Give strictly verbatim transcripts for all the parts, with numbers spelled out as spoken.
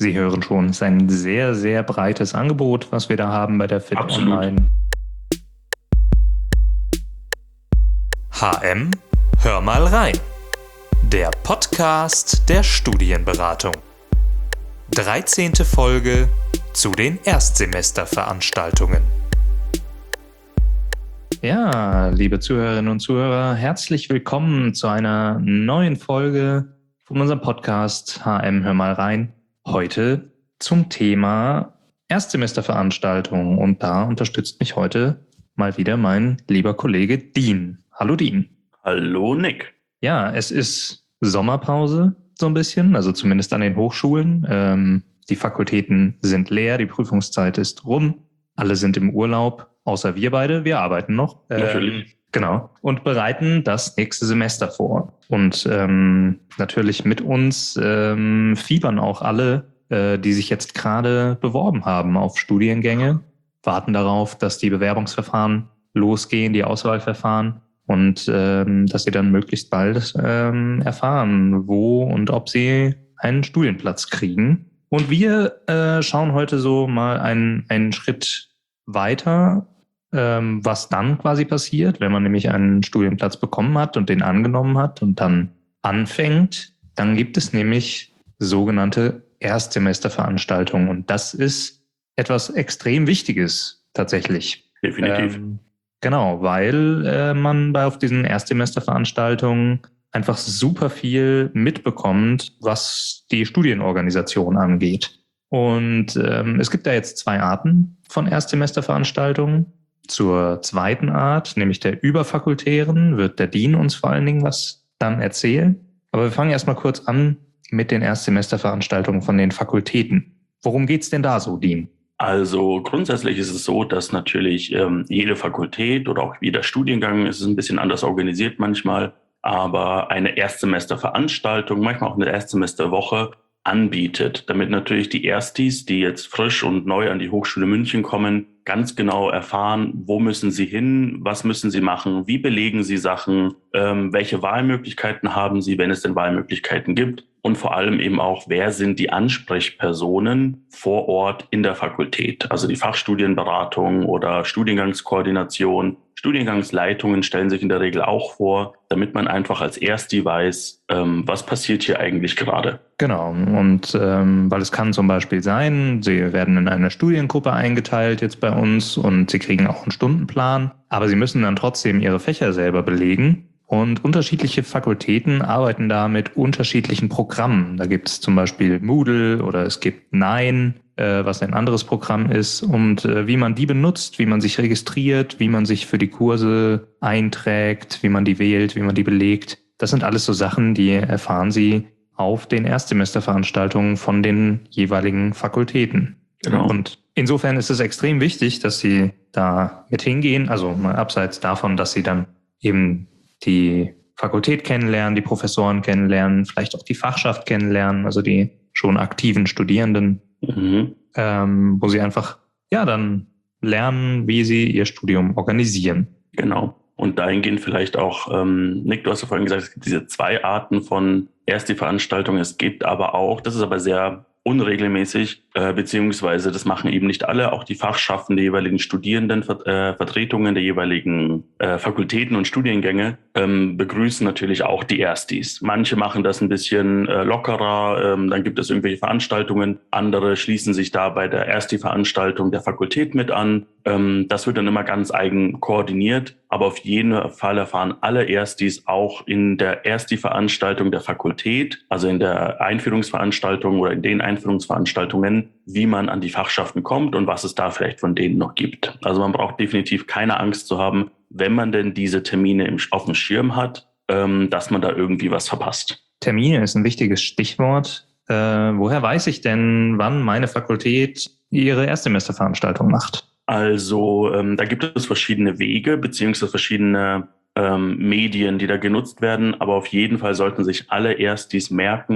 Sie hören schon, es ist ein sehr, sehr breites Angebot, was wir da haben bei der Fit Absolut. Online. H M, hör mal rein. Der Podcast der Studienberatung. dreizehnte Folge zu den Erstsemesterveranstaltungen. Ja, liebe Zuhörerinnen und Zuhörer, herzlich willkommen zu einer neuen Folge von unserem Podcast H M, hör mal rein. Heute zum Thema Erstsemesterveranstaltungen, und da unterstützt mich heute mal wieder mein lieber Kollege Dean. Hallo Dean. Hallo Nick. Ja, es ist Sommerpause so ein bisschen, also zumindest an den Hochschulen. Ähm, die Fakultäten sind leer, die Prüfungszeit ist rum, alle sind im Urlaub, außer wir beide, wir arbeiten noch. Natürlich. Ähm, genau. Und bereiten das nächste Semester vor. Und ähm, natürlich mit uns ähm, fiebern auch alle, äh, die sich jetzt gerade beworben haben auf Studiengänge, warten darauf, dass die Bewerbungsverfahren losgehen, die Auswahlverfahren. Und ähm, dass sie dann möglichst bald ähm, erfahren, wo und ob sie einen Studienplatz kriegen. Und wir äh, schauen heute so mal einen, einen Schritt weiter, ähm, was dann quasi passiert, wenn man nämlich einen Studienplatz bekommen hat und den angenommen hat und dann anfängt. Dann gibt es nämlich sogenannte Erstsemesterveranstaltungen. Und das ist etwas extrem Wichtiges tatsächlich. Definitiv. Ähm, Genau, weil äh, man bei auf diesen Erstsemesterveranstaltungen einfach super viel mitbekommt, was die Studienorganisation angeht. Und ähm, es gibt da jetzt zwei Arten von Erstsemesterveranstaltungen. Zur zweiten Art, nämlich der überfakultären, wird der Dean uns vor allen Dingen was dann erzählen. Aber wir fangen erstmal kurz an mit den Erstsemesterveranstaltungen von den Fakultäten. Worum geht's denn da so, Dean? Also grundsätzlich ist es so, dass natürlich ähm, jede Fakultät oder auch jeder Studiengang ist ein bisschen anders organisiert manchmal, aber eine Erstsemesterveranstaltung, manchmal auch eine Erstsemesterwoche anbietet, damit natürlich die Erstis, die jetzt frisch und neu an die Hochschule München kommen, ganz genau erfahren, wo müssen sie hin, was müssen sie machen, wie belegen sie Sachen, ähm, welche Wahlmöglichkeiten haben sie, wenn es denn Wahlmöglichkeiten gibt. Und vor allem eben auch, wer sind die Ansprechpersonen vor Ort in der Fakultät? Also die Fachstudienberatung oder Studiengangskoordination, Studiengangsleitungen stellen sich in der Regel auch vor, damit man einfach als Ersti weiß, ähm, was passiert hier eigentlich gerade. Genau, und ähm, weil es kann zum Beispiel sein, sie werden in eine Studiengruppe eingeteilt jetzt bei uns und sie kriegen auch einen Stundenplan, aber sie müssen dann trotzdem ihre Fächer selber belegen. Und unterschiedliche Fakultäten arbeiten da mit unterschiedlichen Programmen. Da gibt es zum Beispiel Moodle oder es gibt Nine, äh, was ein anderes Programm ist. Und äh, wie man die benutzt, wie man sich registriert, wie man sich für die Kurse einträgt, wie man die wählt, wie man die belegt. Das sind alles so Sachen, die erfahren Sie auf den Erstsemesterveranstaltungen von den jeweiligen Fakultäten. Genau. Und insofern ist es extrem wichtig, dass Sie da mit hingehen. Also mal abseits davon, dass Sie dann eben die Fakultät kennenlernen, die Professoren kennenlernen, vielleicht auch die Fachschaft kennenlernen, also die schon aktiven Studierenden, Mhm. ähm, wo sie einfach ja dann lernen, wie sie ihr Studium organisieren. Genau. Und dahingehend vielleicht auch, ähm, Nick, du hast ja vorhin gesagt, es gibt diese zwei Arten von Ersti-Veranstaltungen. Es gibt aber auch, das ist aber sehr unregelmäßig, äh, beziehungsweise das machen eben nicht alle, auch die Fachschaften der jeweiligen Studierenden, äh, Vertretungen der jeweiligen äh, Fakultäten und Studiengänge ähm, begrüßen natürlich auch die Erstis. Manche machen das ein bisschen äh, lockerer, ähm, dann gibt es irgendwelche Veranstaltungen, andere schließen sich da bei der Ersti-Veranstaltung der Fakultät mit an. Ähm, das wird dann immer ganz eigen koordiniert, aber auf jeden Fall erfahren alle Erstis auch in der Ersti-Veranstaltung der Fakultät, also in der Einführungsveranstaltung oder in den Einführungsveranstaltungen, wie man an die Fachschaften kommt und was es da vielleicht von denen noch gibt. Also man braucht definitiv keine Angst zu haben, wenn man denn diese Termine im, auf dem Schirm hat, ähm, dass man da irgendwie was verpasst. Termine ist ein wichtiges Stichwort. Äh, woher weiß ich denn, wann meine Fakultät ihre Erstsemesterveranstaltung macht? Also ähm, da gibt es verschiedene Wege beziehungsweise verschiedene ähm, Medien, die da genutzt werden. Aber auf jeden Fall sollten sich alle Erstis merken,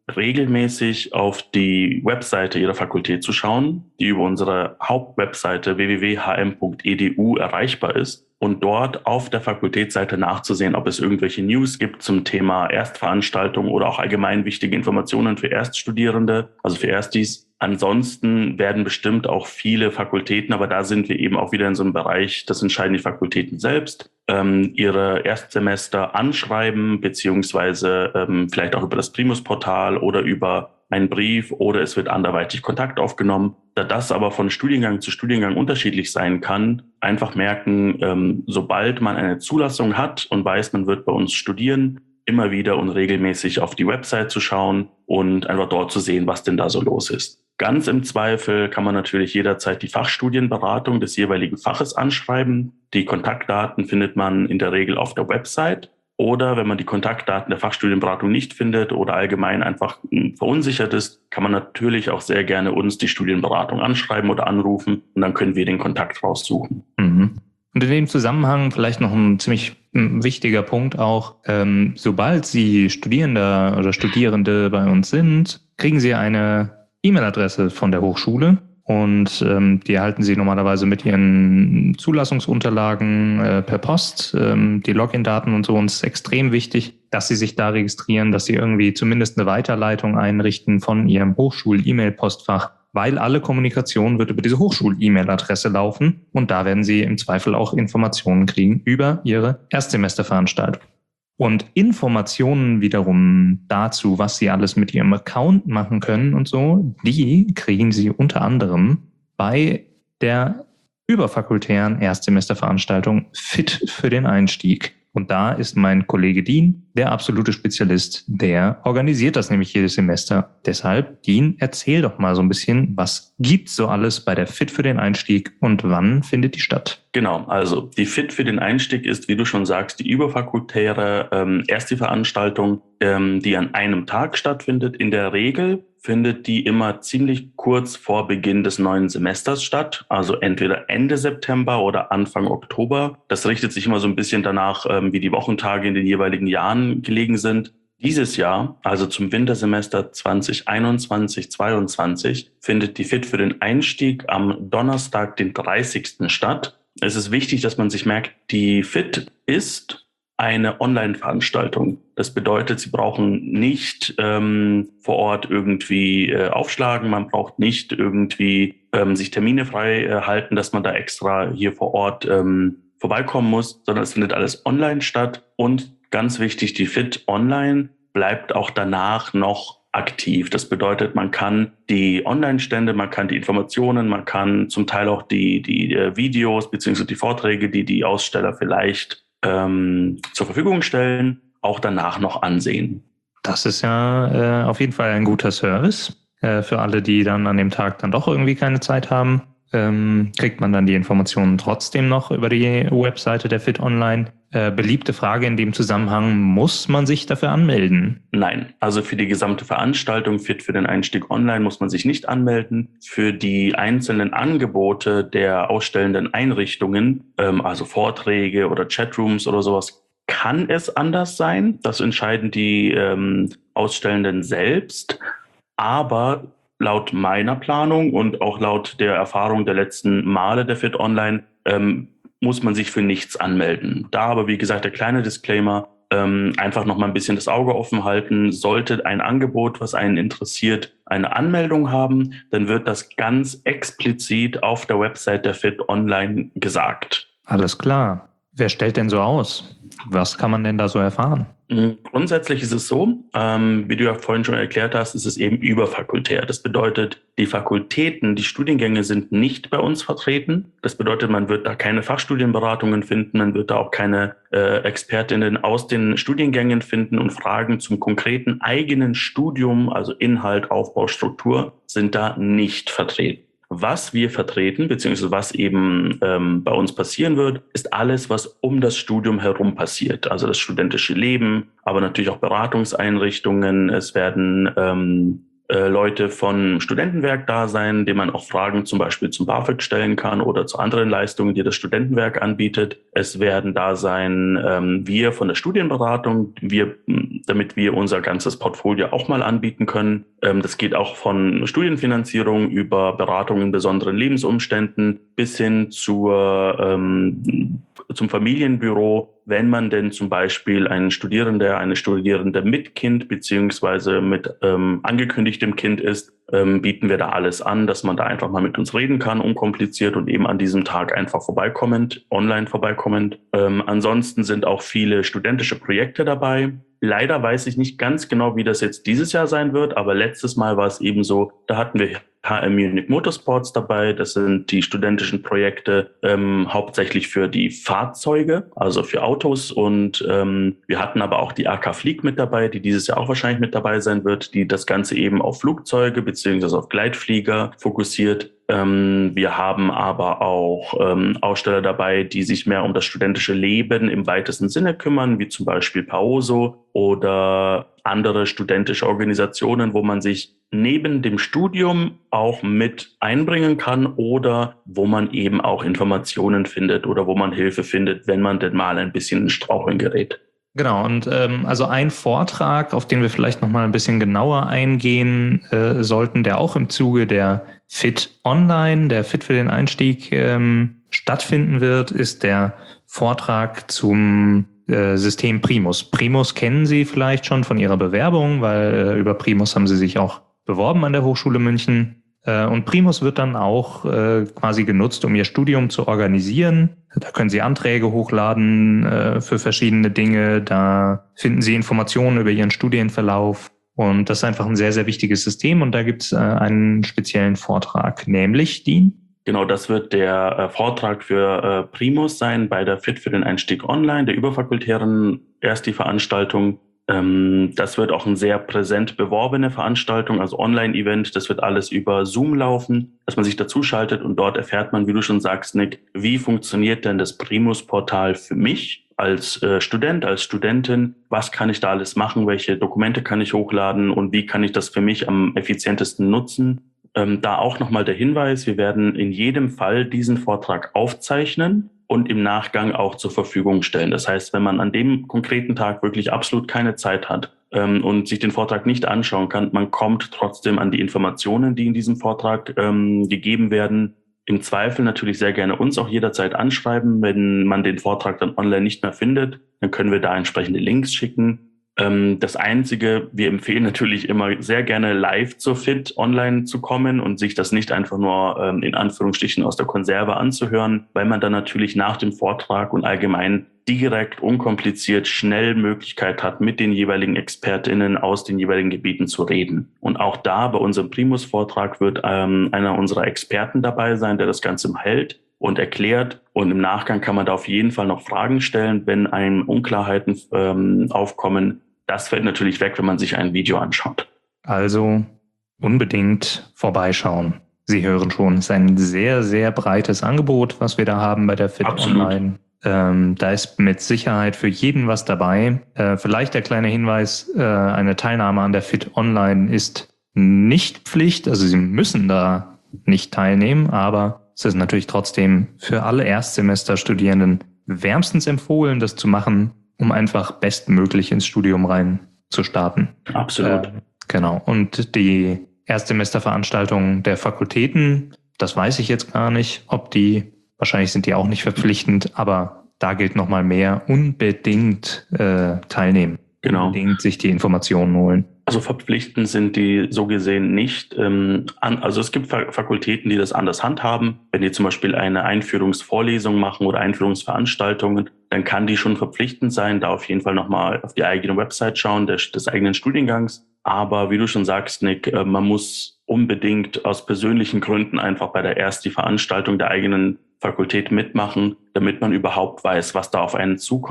regelmäßig auf die Webseite ihrer Fakultät zu schauen, die über unsere Hauptwebseite w w w punkt h m punkt e d u erreichbar ist und dort auf der Fakultätsseite nachzusehen, ob es irgendwelche News gibt zum Thema Erstveranstaltung oder auch allgemein wichtige Informationen für Erststudierende, also für Erstis. Ansonsten werden bestimmt auch viele Fakultäten, aber da sind wir eben auch wieder in so einem Bereich, das entscheiden die Fakultäten selbst, ähm, ihre Erstsemester anschreiben, beziehungsweise ähm, vielleicht auch über das Primus-Portal oder über einen Brief oder es wird anderweitig Kontakt aufgenommen. Da das aber von Studiengang zu Studiengang unterschiedlich sein kann, einfach merken, ähm, sobald man eine Zulassung hat und weiß, man wird bei uns studieren, immer wieder und regelmäßig auf die Website zu schauen und einfach dort zu sehen, was denn da so los ist. Ganz im Zweifel kann man natürlich jederzeit die Fachstudienberatung des jeweiligen Faches anschreiben. Die Kontaktdaten findet man in der Regel auf der Website. Oder wenn man die Kontaktdaten der Fachstudienberatung nicht findet oder allgemein einfach verunsichert ist, kann man natürlich auch sehr gerne uns die Studienberatung anschreiben oder anrufen und dann können wir den Kontakt raussuchen. Mhm. Und in dem Zusammenhang vielleicht noch ein ziemlich wichtiger Punkt auch, ähm, sobald Sie Studierender oder Studierende bei uns sind, kriegen Sie eine E-Mail-Adresse von der Hochschule und ähm, die erhalten Sie normalerweise mit Ihren Zulassungsunterlagen äh, per Post, ähm, die Login-Daten und so. Und es ist extrem wichtig, dass Sie sich da registrieren, dass Sie irgendwie zumindest eine Weiterleitung einrichten von Ihrem Hochschul-E-Mail-Postfach, weil alle Kommunikation wird über diese Hochschul-E-Mail-Adresse laufen und da werden Sie im Zweifel auch Informationen kriegen über Ihre Erstsemesterveranstaltung. Und Informationen wiederum dazu, was Sie alles mit Ihrem Account machen können und so, die kriegen Sie unter anderem bei der überfakultären Erstsemesterveranstaltung Fit für den Einstieg. Und da ist mein Kollege Dean der absolute Spezialist, der organisiert das nämlich jedes Semester. Deshalb, Dean, erzähl doch mal so ein bisschen, was gibt's so alles bei der Fit für den Einstieg und wann findet die statt? Genau, also die Fit für den Einstieg ist, wie du schon sagst, die überfakultäre ähm, erste Veranstaltung, ähm, die an einem Tag stattfindet. In der Regel findet die immer ziemlich kurz vor Beginn des neuen Semesters statt, also entweder Ende September oder Anfang Oktober. Das richtet sich immer so ein bisschen danach, ähm, wie die Wochentage in den jeweiligen Jahren gelegen sind. Dieses Jahr, also zum Wintersemester zwanzig einundzwanzig zweiundzwanzig, findet die Fit für den Einstieg am Donnerstag, den dreißigsten statt. Es ist wichtig, dass man sich merkt, die Fit ist eine Online-Veranstaltung. Das bedeutet, Sie brauchen nicht ähm, vor Ort irgendwie äh, aufschlagen, man braucht nicht irgendwie ähm, sich Termine frei äh, halten, dass man da extra hier vor Ort ähm, vorbeikommen muss, sondern es findet alles online statt. Und ganz wichtig, die Fit online bleibt auch danach noch aktiv. Das bedeutet, man kann die Online-Stände, man kann die Informationen, man kann zum Teil auch die, die äh, Videos bzw. die Vorträge, die die Aussteller vielleicht ähm, zur Verfügung stellen, auch danach noch ansehen. Das ist ja äh, auf jeden Fall ein guter Service. Äh, für alle, die dann an dem Tag dann doch irgendwie keine Zeit haben, ähm, kriegt man dann die Informationen trotzdem noch über die Webseite der Fit Online. Äh, beliebte Frage in dem Zusammenhang, muss man sich dafür anmelden? Nein, also für die gesamte Veranstaltung Fit für den Einstieg online muss man sich nicht anmelden. Für die einzelnen Angebote der ausstellenden Einrichtungen, ähm, also Vorträge oder Chatrooms oder sowas, kann es anders sein. Das entscheiden die ähm, Ausstellenden selbst. Aber laut meiner Planung und auch laut der Erfahrung der letzten Male der Fit Online ähm, muss man sich für nichts anmelden. Da aber, wie gesagt, der kleine Disclaimer, ähm, einfach noch mal ein bisschen das Auge offen halten. Sollte ein Angebot, was einen interessiert, eine Anmeldung haben, dann wird das ganz explizit auf der Website der Fit Online gesagt. Alles klar. Wer stellt denn so aus? Was kann man denn da so erfahren? Grundsätzlich ist es so, ähm, wie du ja vorhin schon erklärt hast, ist es eben überfakultär. Das bedeutet, die Fakultäten, die Studiengänge sind nicht bei uns vertreten. Das bedeutet, man wird da keine Fachstudienberatungen finden, man wird da auch keine äh, Expertinnen aus den Studiengängen finden und Fragen zum konkreten eigenen Studium, also Inhalt, Aufbau, Struktur, sind da nicht vertreten. Was wir vertreten, beziehungsweise was eben ähm, bei uns passieren wird, ist alles, was um das Studium herum passiert. Also das studentische Leben, aber natürlich auch Beratungseinrichtungen. Es werden ähm, äh, Leute von Studentenwerk da sein, denen man auch Fragen zum Beispiel zum BAföG stellen kann oder zu anderen Leistungen, die das Studentenwerk anbietet. Es werden da sein ähm, wir von der Studienberatung, wir, damit wir unser ganzes Portfolio auch mal anbieten können. Ähm, das geht auch von Studienfinanzierung über Beratung in besonderen Lebensumständen bis hin zur ähm, zum Familienbüro, wenn man denn zum Beispiel ein Studierender, eine Studierende mit Kind beziehungsweise mit ähm, angekündigtem Kind ist, ähm, bieten wir da alles an, dass man da einfach mal mit uns reden kann, unkompliziert und eben an diesem Tag einfach vorbeikommend, online vorbeikommend. Ähm, ansonsten sind auch viele studentische Projekte dabei. Leider weiß ich nicht ganz genau, wie das jetzt dieses Jahr sein wird, aber letztes Mal war es eben so, da hatten wir H M Munich Motorsports dabei. Das sind die studentischen Projekte ähm, hauptsächlich für die Fahrzeuge, also für Autos. Und ähm, wir hatten aber auch die A K Flieg mit dabei, die dieses Jahr auch wahrscheinlich mit dabei sein wird, die das Ganze eben auf Flugzeuge beziehungsweise auf Gleitflieger fokussiert. Ähm, wir haben aber auch ähm, Aussteller dabei, die sich mehr um das studentische Leben im weitesten Sinne kümmern, wie zum Beispiel Paoso oder andere studentische Organisationen, wo man sich neben dem Studium auch mit einbringen kann oder wo man eben auch Informationen findet oder wo man Hilfe findet, wenn man denn mal ein bisschen in Straucheln gerät. Genau, und ähm, also ein Vortrag, auf den wir vielleicht nochmal ein bisschen genauer eingehen äh, sollten, der auch im Zuge der Fit Online, der Fit für den Einstieg ähm, stattfinden wird, ist der Vortrag zum äh, System Primus. Primus kennen Sie vielleicht schon von Ihrer Bewerbung, weil äh, über Primus haben Sie sich auch beworben an der Hochschule München. Äh, und Primus wird dann auch äh, quasi genutzt, um Ihr Studium zu organisieren. Da können Sie Anträge hochladen äh, für verschiedene Dinge. Da finden Sie Informationen über Ihren Studienverlauf. Und das ist einfach ein sehr, sehr wichtiges System. Und da gibt es äh, einen speziellen Vortrag, nämlich die... Genau, das wird der äh, Vortrag für äh, Primus sein bei der Fit für den Einstieg Online, der überfakultären erst die Veranstaltung. Ähm, das wird auch eine sehr präsent beworbene Veranstaltung, also Online-Event. Das wird alles über Zoom laufen, dass man sich dazuschaltet und dort erfährt man, wie du schon sagst, Nick, wie funktioniert denn das Primus-Portal für mich als äh, Student, als Studentin? Was kann ich da alles machen? Welche Dokumente kann ich hochladen und wie kann ich das für mich am effizientesten nutzen? Ähm, da auch nochmal der Hinweis, wir werden in jedem Fall diesen Vortrag aufzeichnen und im Nachgang auch zur Verfügung stellen. Das heißt, wenn man an dem konkreten Tag wirklich absolut keine Zeit hat ähm, und sich den Vortrag nicht anschauen kann, man kommt trotzdem an die Informationen, die in diesem Vortrag ähm, gegeben werden. Im Zweifel natürlich sehr gerne uns auch jederzeit anschreiben. Wenn man den Vortrag dann online nicht mehr findet, dann können wir da entsprechende Links schicken. Das Einzige, wir empfehlen natürlich immer sehr gerne live zur Fit online zu kommen und sich das nicht einfach nur ähm, in Anführungsstrichen aus der Konserve anzuhören, weil man dann natürlich nach dem Vortrag und allgemein direkt, unkompliziert, schnell Möglichkeit hat, mit den jeweiligen ExpertInnen aus den jeweiligen Gebieten zu reden. Und auch da bei unserem Primus-Vortrag wird ähm, einer unserer Experten dabei sein, der das Ganze hält und erklärt. Und im Nachgang kann man da auf jeden Fall noch Fragen stellen, wenn einem Unklarheiten ähm, aufkommen. Das fällt natürlich weg, wenn man sich ein Video anschaut. Also unbedingt vorbeischauen. Sie hören schon, es ist ein sehr, sehr breites Angebot, was wir da haben bei der Fit Absolut. Online. Ähm, da ist mit Sicherheit für jeden was dabei. Äh, vielleicht der kleine Hinweis, äh, eine Teilnahme an der Fit Online ist nicht Pflicht. Also Sie müssen da nicht teilnehmen, aber es ist natürlich trotzdem für alle Erstsemesterstudierenden wärmstens empfohlen, das zu machen, um einfach bestmöglich ins Studium rein zu starten. Absolut. Äh, genau. Und die Erstsemesterveranstaltungen der Fakultäten, das weiß ich jetzt gar nicht, ob die, wahrscheinlich sind die auch nicht verpflichtend, aber da gilt nochmal mehr, unbedingt äh, teilnehmen. Genau. Unbedingt sich die Informationen holen. Also verpflichtend sind die so gesehen nicht. Ähm, an, also es gibt Fakultäten, die das anders handhaben. Wenn die zum Beispiel eine Einführungsvorlesung machen oder Einführungsveranstaltungen, dann kann die schon verpflichtend sein. Da auf jeden Fall nochmal auf die eigene Website schauen, des, des eigenen Studiengangs. Aber wie du schon sagst, Nick, äh, man muss unbedingt aus persönlichen Gründen einfach bei der erst die Veranstaltung der eigenen Fakultät mitmachen, damit man überhaupt weiß, was da auf einen zukommt.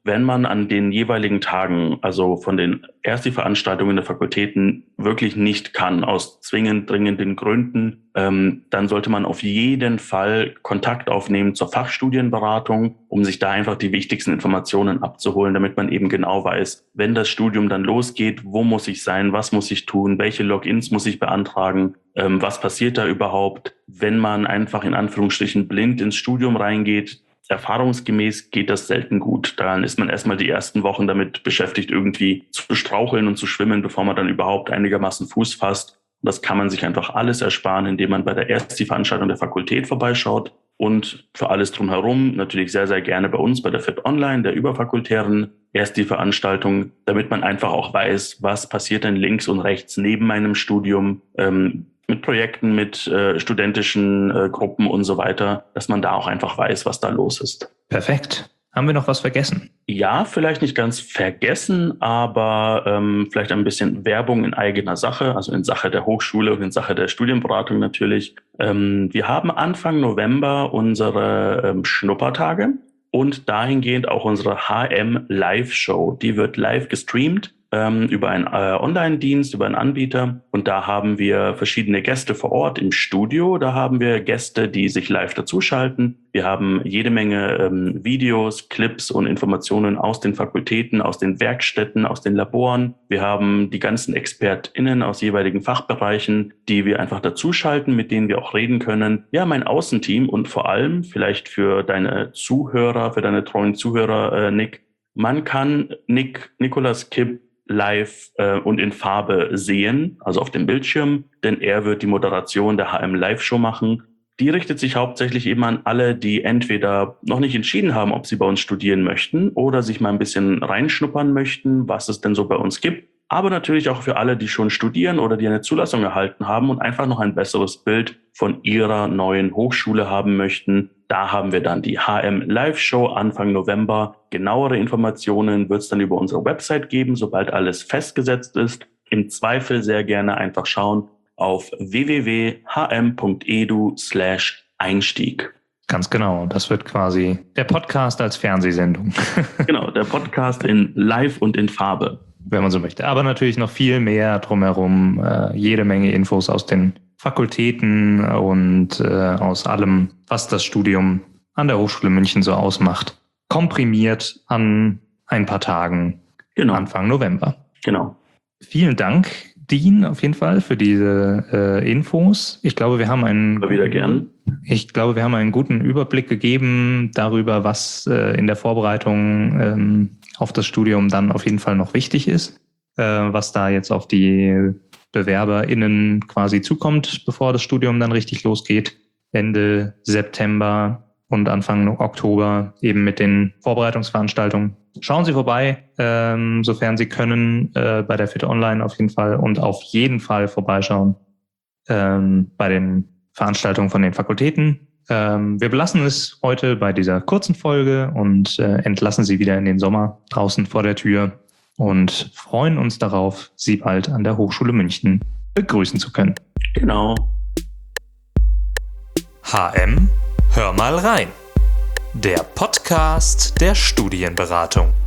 wenn man an den jeweiligen Tagen, also von den Ersti-Veranstaltungen der Fakultäten wirklich nicht kann, aus zwingend dringenden Gründen, ähm, dann sollte man auf jeden Fall Kontakt aufnehmen zur Fachstudienberatung, um sich da einfach die wichtigsten Informationen abzuholen, damit man eben genau weiß, wenn das Studium dann losgeht, wo muss ich sein, was muss ich tun, welche Logins muss ich beantragen, ähm, was passiert da überhaupt, wenn man einfach in Anführungsstrichen blind ins Studium reingeht. Erfahrungsgemäß geht das selten gut. Dann ist man erstmal die ersten Wochen damit beschäftigt, irgendwie zu straucheln und zu schwimmen, bevor man dann überhaupt einigermaßen Fuß fasst. Und das kann man sich einfach alles ersparen, indem man bei der Ersti-Veranstaltung der Fakultät vorbeischaut. Und für alles drumherum natürlich sehr, sehr gerne bei uns bei der F I T Online, der überfakultären Ersti-Veranstaltung, damit man einfach auch weiß, was passiert denn links und rechts neben meinem Studium, ähm, mit Projekten, mit äh, studentischen äh, Gruppen und so weiter, dass man da auch einfach weiß, was da los ist. Perfekt. Haben wir noch was vergessen? Ja, vielleicht nicht ganz vergessen, aber ähm, vielleicht ein bisschen Werbung in eigener Sache, also in Sache der Hochschule und in Sache der Studienberatung natürlich. Ähm, wir haben Anfang November unsere ähm, Schnuppertage und dahingehend auch unsere H M Live-Show. Die wird live gestreamt ähm, über einen äh, Online-Dienst, über einen Anbieter. Und da haben wir verschiedene Gäste vor Ort im Studio. Da haben wir Gäste, die sich live dazuschalten. Wir haben jede Menge ähm, Videos, Clips und Informationen aus den Fakultäten, aus den Werkstätten, aus den Laboren. Wir haben die ganzen ExpertInnen aus jeweiligen Fachbereichen, die wir einfach dazuschalten, mit denen wir auch reden können. Ja, mein Außenteam und vor allem vielleicht für deine Zuhörer, für deine treuen Zuhörer, äh, Nick, man kann Nick, Nicolas Kipp live äh, und in Farbe sehen, also auf dem Bildschirm, denn er wird die Moderation der H M Live-Show machen. Die richtet sich hauptsächlich eben an alle, die entweder noch nicht entschieden haben, ob sie bei uns studieren möchten oder sich mal ein bisschen reinschnuppern möchten, was es denn so bei uns gibt. Aber natürlich auch für alle, die schon studieren oder die eine Zulassung erhalten haben und einfach noch ein besseres Bild von ihrer neuen Hochschule haben möchten. Da haben wir dann die H M Live-Show Anfang November. Genauere Informationen wird es dann über unsere Website geben, sobald alles festgesetzt ist. Im Zweifel sehr gerne einfach schauen auf w w w punkt h m punkt e d u slash Einstieg. Ganz genau, das wird quasi der Podcast als Fernsehsendung. Genau, der Podcast in Live und in Farbe. Wenn man so möchte. Aber natürlich noch viel mehr drumherum, äh, jede Menge Infos aus den Fakultäten und äh, aus allem, was das Studium an der Hochschule München so ausmacht. Komprimiert an ein paar Tagen, genau. Anfang November. Genau. Vielen Dank, Dean, auf jeden Fall für diese äh, Infos. Ich glaube, wir haben einen Mal wieder gern. Ich glaube, wir haben einen guten Überblick gegeben darüber, was äh, in der Vorbereitung ähm, auf das Studium dann auf jeden Fall noch wichtig ist, äh, was da jetzt auf die BewerberInnen quasi zukommt, bevor das Studium dann richtig losgeht. Ende September und Anfang Oktober eben mit den Vorbereitungsveranstaltungen. Schauen Sie vorbei, ähm, sofern Sie können, äh, bei der F I T Online auf jeden Fall und auf jeden Fall vorbeischauen ähm, bei den Veranstaltungen von den Fakultäten. Ähm, wir belassen es heute bei dieser kurzen Folge und äh, entlassen Sie wieder in den Sommer draußen vor der Tür und freuen uns darauf, Sie bald an der Hochschule München begrüßen zu können. Genau. H M, hör mal rein. Der Podcast der Studienberatung.